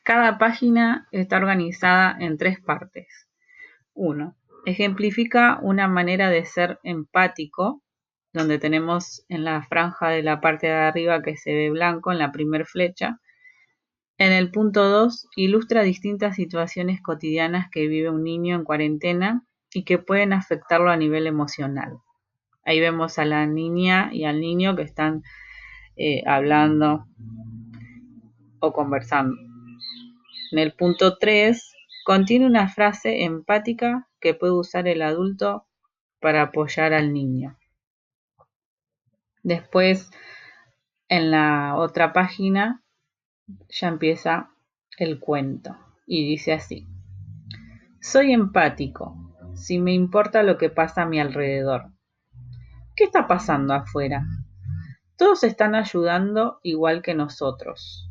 Cada página está organizada en 3 partes. 1. Ejemplifica una manera de ser empático, donde tenemos en la franja de la parte de arriba que se ve blanco en la primera flecha. En el punto 2, ilustra distintas situaciones cotidianas que vive un niño en cuarentena y que pueden afectarlo a nivel emocional. Ahí vemos a la niña y al niño que están hablando o conversando. En el punto 3, contiene una frase empática que puede usar el adulto para apoyar al niño. Después, en la otra página, ya empieza el cuento y dice así: soy empático, si me importa lo que pasa a mi alrededor. ¿Qué está pasando afuera? Todos están ayudando igual que nosotros.